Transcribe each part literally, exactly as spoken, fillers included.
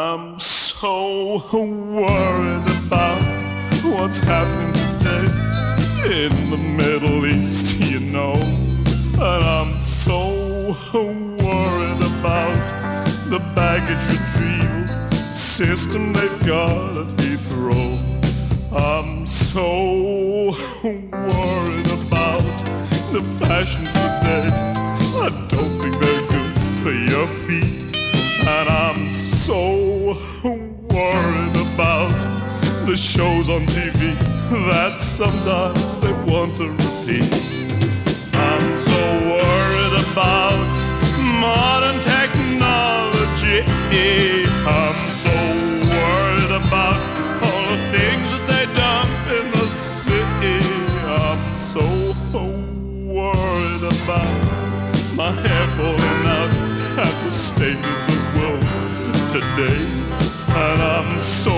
I'm so worried about what's happening today in the Middle East, you know. And I'm so worried about the baggage retrieval system they've got at Heathrow. I'm so worried about the fashions today. I don't think they're good for your feet. And I'm so worried about the shows on T V that sometimes they want to repeat. I'm so worried about modern technology. I'm so worried about all the things that they dump in the city. I'm so worried about my hair falling out at the state of the world today. And I'm so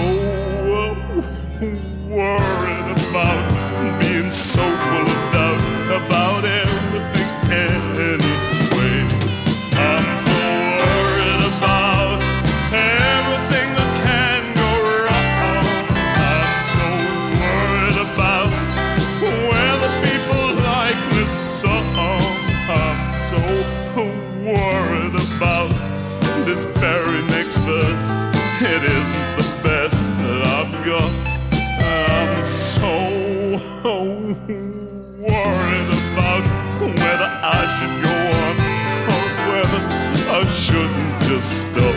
worried about being so full of doubt about everything anyway. I'm so worried about everything that can go wrong. I'm so worried about whether people like this song. I'm so worried about this very next verse. It isn't the best that I've got. I'm so worried about whether I should go on or whether I shouldn't just stop.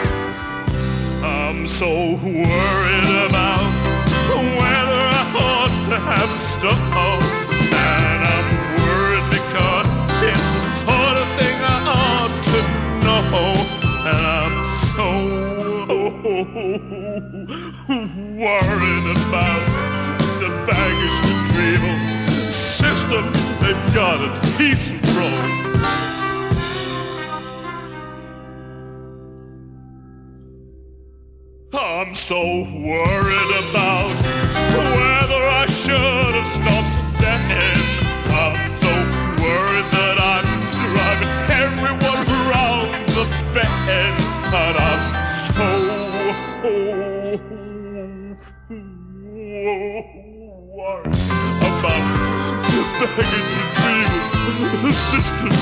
I'm so worried about whether I ought to have stopped. And I'm worried because it's the sort of thing I ought to know. And I'm so worried about the baggage retrieval system they've got at Heathrow. I'm so worried about whether I should have stopped then. I'm so worried that I'm driving everyone around the bend. And I'm so worried about the baggage retrieval system